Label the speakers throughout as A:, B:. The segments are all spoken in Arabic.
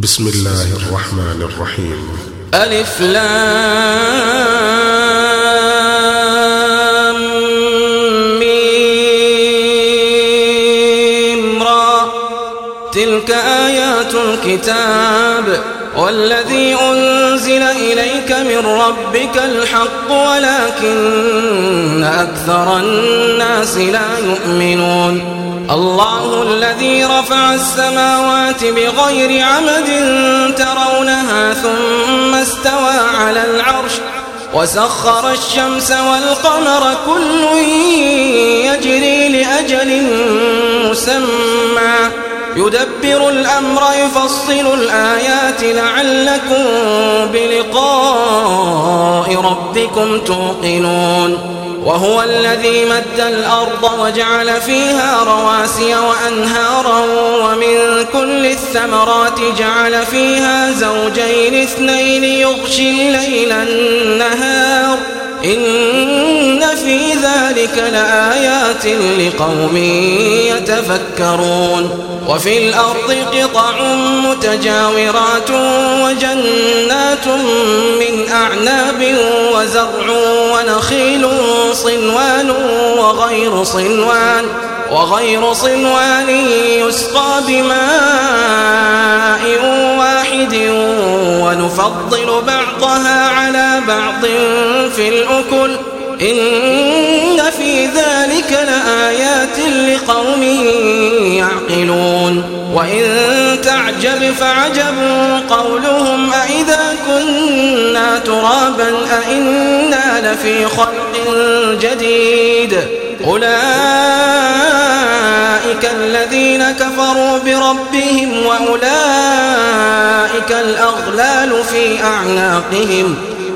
A: بسم الله الرحمن الرحيم.
B: ألف لام ميم را تلك آيات الكتاب والذي أنزل إليك من ربك الحق ولكن أكثر الناس لا يؤمنون. الله الذي رفع السماوات بغير عمد ترونها ثم استوى على العرش وسخر الشمس والقمر كل يجري لأجل مسمى يدبر الأمر يفصل الآيات لعلكم بلقاء ربكم توقنون. وهو الذي مد الأرض وجعل فيها رواسي وأنهارا ومن كل الثمرات جعل فيها زوجين اثنين يغشي الليل النهار إن في ذلك لآيات لقوم يتفكرون. وفي الأرض قطع متجاورات وجنات من أعناب وزرع ونخيل صنوان وغير صنوان يسقى بماء واحد ونفضل بعضها على بعض في الأكل إن في ذلك لآيات لقوم يعقلون. وإن تعجب فعجب قولهم أإذا كنا ترابا أإنا لفي خلق جديد أولئك الذين كفروا بربهم وأولئك الأغلال في أعناقهم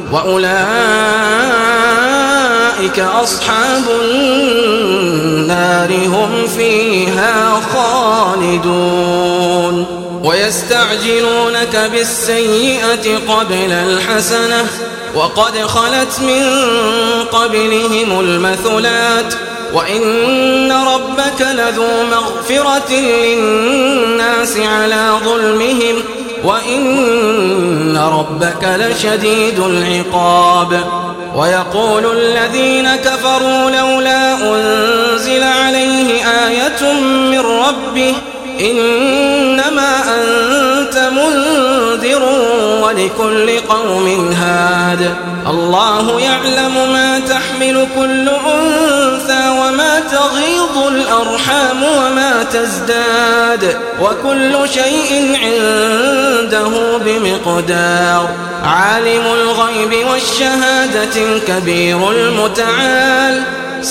B: وأولئك أصحاب النار هم فيها خالدون. ويستعجلونك بالسيئة قبل الحسنة وقد خلت من قبلهم المثلات وإن ربك لذو مغفرة للناس على ظلمهم وإن ربك لشديد العقاب. ويقول الذين كفروا لولا أنزل عليه آية من ربه إنما أنت منذر ولكل قوم هاد الله يعلم ما تحمل كل أنثى وما تغيض الأرحام وما تزداد وكل شيء عنده بمقدار. عالم الغيب والشهادة الكبير المتعال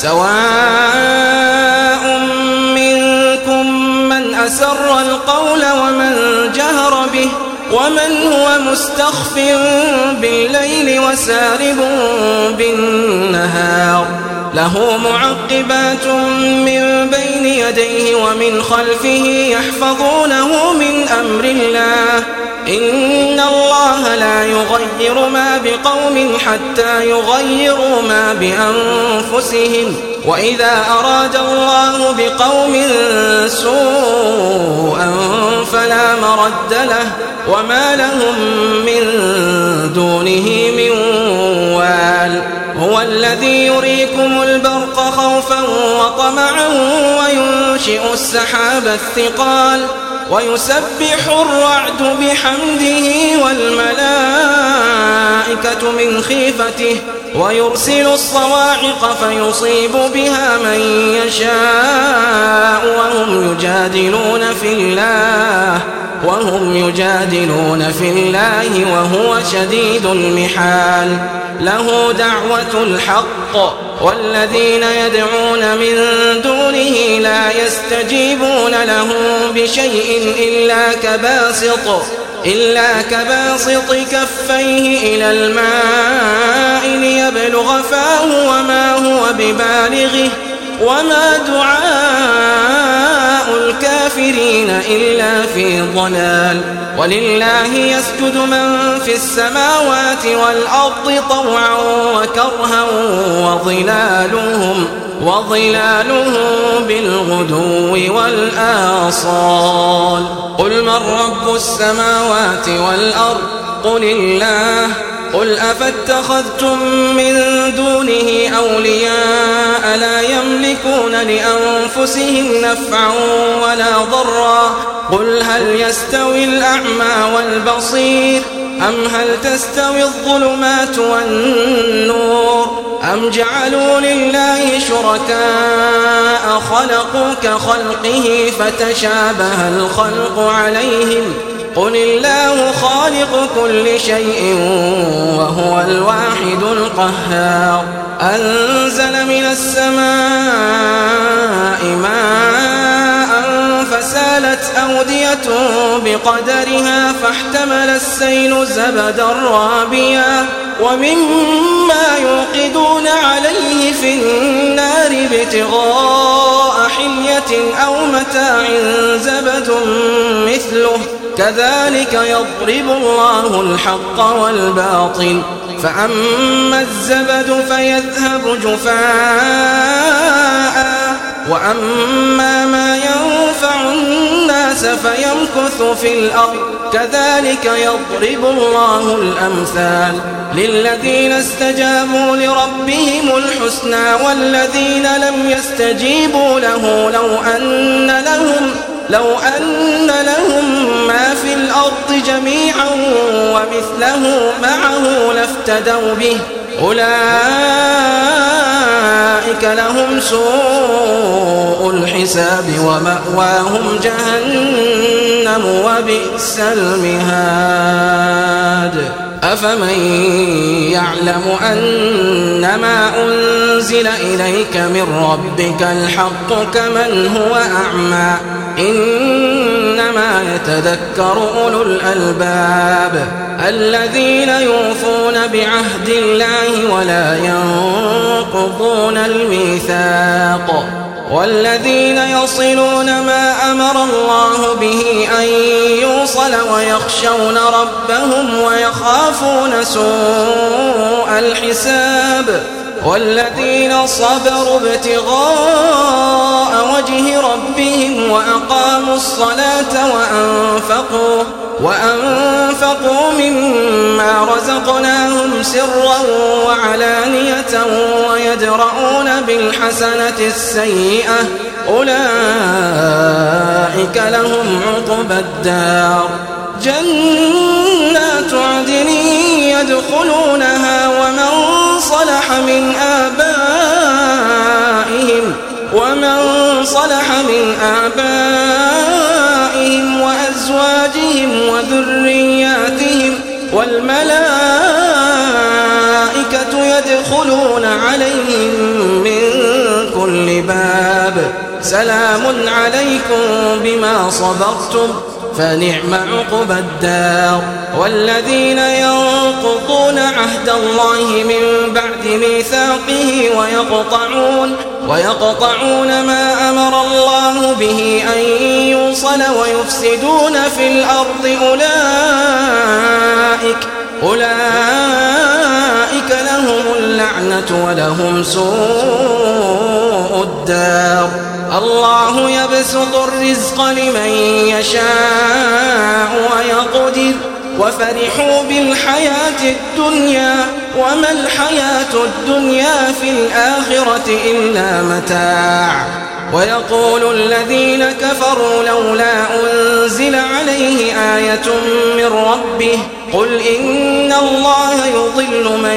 B: سواء منكم من أسر القول ومن جهر به ومن هو مستخف بالليل وسارب بالنهار له معقبات من بين يديه ومن خلفه يحفظونه من أمر الله إن الله لا يغير ما بقوم حتى يغيروا ما بأنفسهم وإذا أراد الله بقوم سوءا فلا مرد له وما لهم من دونه من وال. هو الذي يريكم البرق خوفا وطمعا وينشئ السحاب الثقال ويسبح الرعد بحمده والملائكة من خيفته ويرسل الصواعق فيصيب بها من يشاء وهم يجادلون في الله وهو شديد المحال. له دعوة الحق والذين يدعون من دونه لا يستجيبون له بشيء إلا كباسط كفيه إلى الماء ليبلغ فاه وما هو ببالغه وما دعاء الكافرين إلا في ضلال. ولله يسجد من في السماوات والأرض طوعا وكرها وظلالهم بالغدو والآصال. قل من رب السماوات والأرض قل الله. قل أفاتخذتم من دونه أولياء لا يملكون لأنفسهم نفعا ولا ضرا. قل هل يستوي الأعمى والبصير أم هل تستوي الظلمات والنور أم جعلوا لله شركاء خلقوا كخلقه فتشابه الخلق عليهم. قل الله خالق كل شيء وهو الواحد القهار. أنزل من السماء ماء فسالت أودية بقدرها فاحتمل السيل زبدا رابيا ومما يوقدون عليه في النار ابتغاء حلية أو متاع زبد مثله كذلك يضرب الله الحق والباطل. فأما الزبد فيذهب جفاء وأما ما ينفع الناس فيمكث في الأرض كذلك يضرب الله الأمثال. للذين استجابوا لربهم الحسنى والذين لم يستجيبوا له لو أن لهم ما في الأرض جميعا ومثله معه لافتدوا به أولئك لهم سوء الحساب ومأواهم جهنم وبئس المهاد. أفمن يعلم أنما أنزل إليك من ربك الحق كمن هو أعمى إنما يتذكر أولو الألباب الذين يوفون بعهد الله ولا ينقضون الميثاق والذين يصلون ما أمر الله به أن يوصل ويخشون ربهم ويخافون سوء الحساب والذين صبروا ابتغاء وجه ربهم وأقاموا الصلاة وأنفقوا مما رزقناهم سرا وعلانية ويدرؤون بالحسنة السيئة أولئك لهم عقبى الدار. جنات عدن يدخلونها ومن صلح من آبائهم وأزواجهم وذرياتهم والملائكة يدخلون عليهم من كل باب سلام عليكم بما صبرتم فنعم عقبى الدار. والذين ينقضون عهد الله من بعد ميثاقه ويقطعون ما أمر الله به أن يوصل ويفسدون في الأرض أولئك لهم اللعنة ولهم سوء الدار. الله يبسط الرزق لمن يشاء ويقدر وفرحوا بالحياة الدنيا وما الحياة الدنيا في الآخرة إلا متاع. ويقول الذين كفروا لولا أنزل عليه آية من ربه قل إن الله يضل من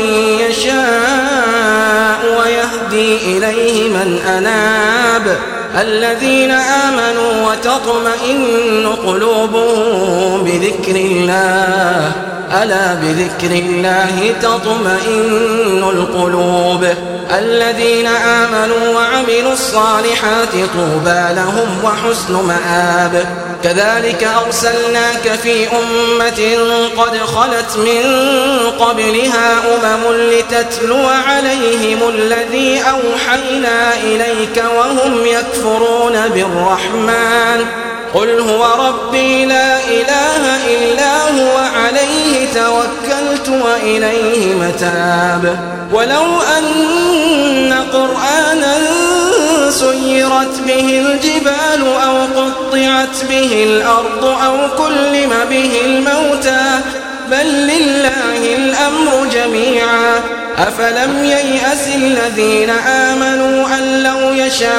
B: يشاء ويهدي إليه من أناب. الذين آمنوا وتطمئن قلوبهم بذكر الله ألا بذكر الله تطمئن القلوب. الذين آمنوا وعملوا الصالحات طوبى لهم وحسن مآب. كذلك أرسلناك في أمة قد خلت من قبلها لتتلو عليهم الذي أوحينا إليك وهم يكفرون بالرحمن قل هو ربي لا إله إلا هو عليه توكلت وإليه متاب ولو أن قرآنا سيرت به الجبال أو قطعت به الأرض أو كلم به الموتى بل لله الأمر جميعا أفلم ييأس الذين آمنوا أن لو يشاء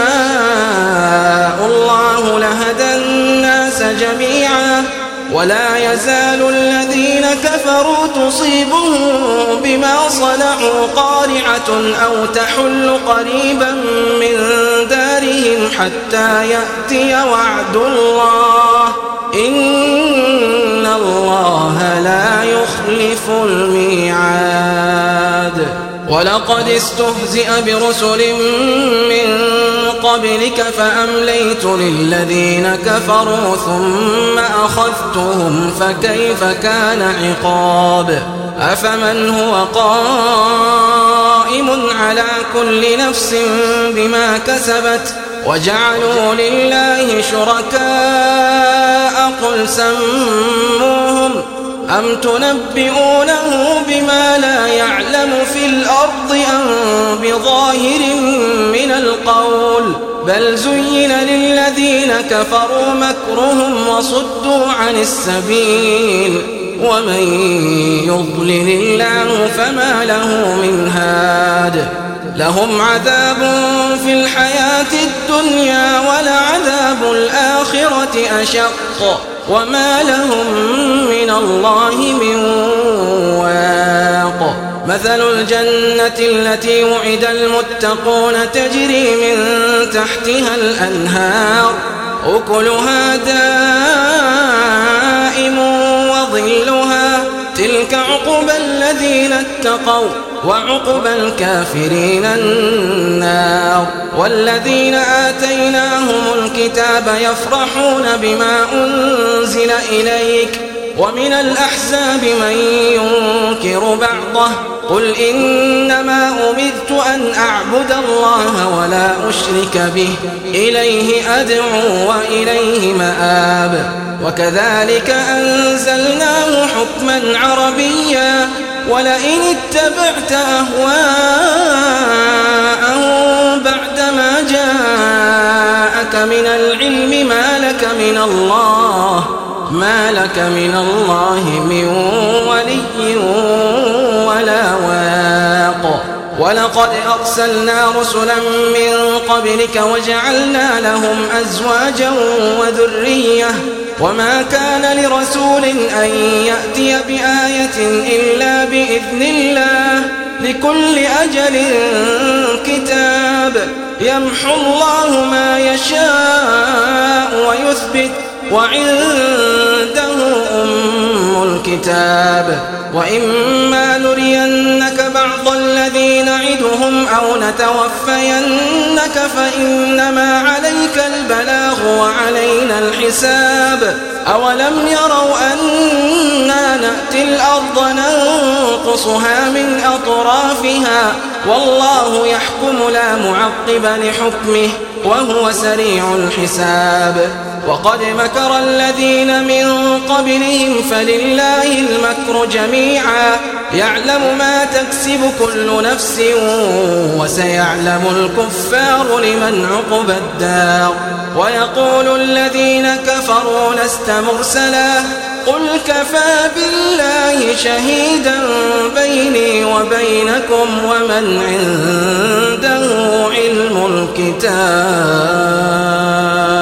B: الله لهدى الناس جميعا ولا يزال الذين كفروا تصيبهم بما صنعوا قارعة أو تحل قريبا من دارهم حتى يأتي وعد الله إن الله لا يخلف الميعاد ولقد استهزئ برسل من قبلك فأمليت للذين كفروا ثم أخذتهم فكيف كان عقاب أفمن هو قائم على كل نفس بما كسبت وجعلوا لله شركاء قل سموهم أم تنبئونه بما لا يعلم في الأرض أم بظاهر من القول بل زين للذين كفروا مكرهم وصدوا عن السبيل ومن يضلل الله فما له من هاد لهم عذاب في الحياة الدنيا ولعذاب الآخرة أشق وما لهم من الله من واق مثل الجنة التي وعد المتقون تجري من تحتها الأنهار أكلها دائم وظلها تلك عقبى الذين اتقوا وعقبى الكافرين النار والذين آتيناهم الكتاب يفرحون بما أنزل إليك ومن الأحزاب من ينكر بعضه قل إنما أمرت أن أعبد الله ولا أشرك به إليه أدعو وإليه مآب وكذلك أنزلناه حكما عربيا ولئن اتبعت أهواءهم بعدما جاءك من العلم ما لك من الله من ولي ولا واق ولقد أرسلنا رسلا من قبلك وجعلنا لهم أزواجا وذرية وما كان لرسول أن يأتي بآية إلا بإذن الله لكل أجل كتاب يمحو الله ما يشاء ويثبت وعنده أم الكتاب وإما نرينك بعض الذي نعدهم أو نتوفينك فإنما عليك البلاغ وعلينا الحساب أولم يروا أنا نأتي الأرض ننقصها من أطرافها والله يحكم لا معقب لحكمه وهو سريع الحساب وقد مكر الذين من قبلهم فلله المكر جميعا يعلم ما تكسب كل نفس وسيعلم الكفار لمن عقبى الدار ويقول الذين كفروا لست مرسلا قل كفى بالله شهيدا بيني وبينكم ومن عنده علم الكتاب